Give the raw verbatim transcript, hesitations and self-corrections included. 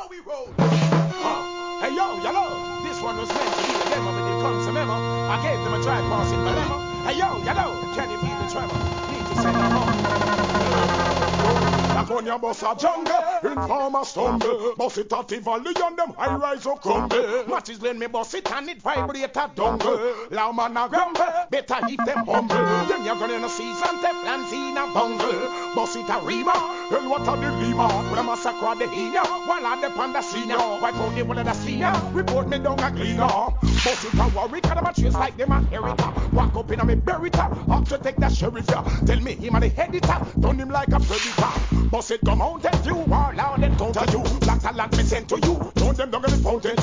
how we roll. Uh, hey yo, yellow, this one was meant to be a demo, but it comes a memo. I gave them a try passing my limo. Hey yo, yellow, can you feel the tremor? Need to send them home. Like on your boss a jungle, informer stumble. Boss it at the valley and them high rise of crumble. Matches lend me boss it and it vibrate a dongle. Loud man a grumble, better keep them humble. Then you're gonna see some teflons in a bungle. Boss it a rima, hell what a the lima. With a massacre the hina, while I depend the senior. Wipe out the one of the senior, report me down a cleaner. Boss it a worry, cause them a chase like them a Erica. Walk up in a me berita, up to take the sheriff ya. Tell me him a the editor, done him like a predator. Boss it come out and you are loud and counter you. Black talent me sent to you, throw them down in the fountain.